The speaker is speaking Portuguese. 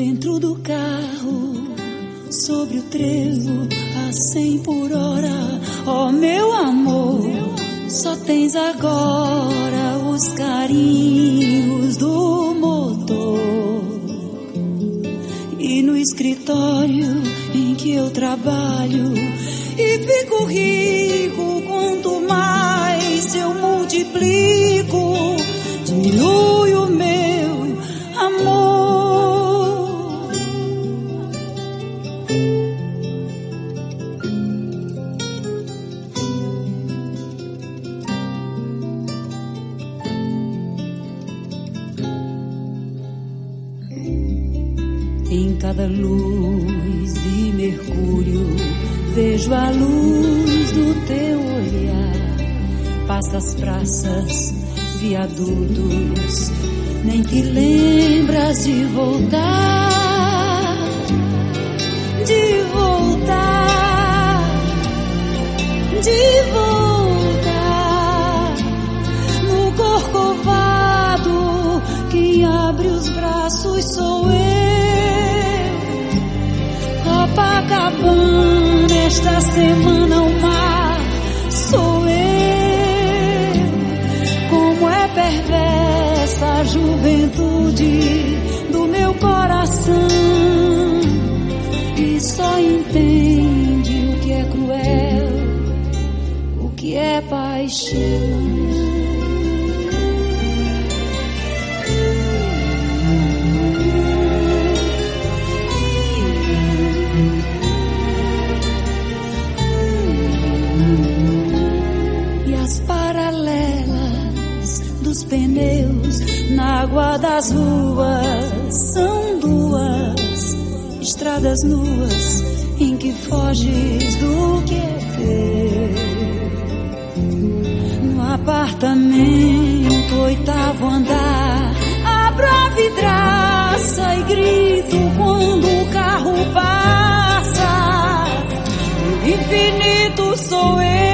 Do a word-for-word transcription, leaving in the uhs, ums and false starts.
Dentro do carro, sobre o trevo, a cem por hora. Oh, meu amor, só tens agora os carinhos do motor. E no escritório em que eu trabalho e fico rico, quanto mais eu multiplico, diminui o meu amor. Em cada luz de Mercúrio vejo a luz do teu olhar. Passas praças, viadutos, nem te lembras de voltar, de voltar, de voltar. No Corcovado, quem abre os braços sou eu. Copacabana, esta semana o mar sou eu. Como é perversa a juventude do meu coração, e só entende o que é cruel, o que é paixão. Dos pneus na água das ruas são duas estradas nuas em que foges do que é teu. No apartamento, oitavo andar, abro a vidraça e grito quando o carro passa. O infinito sou eu.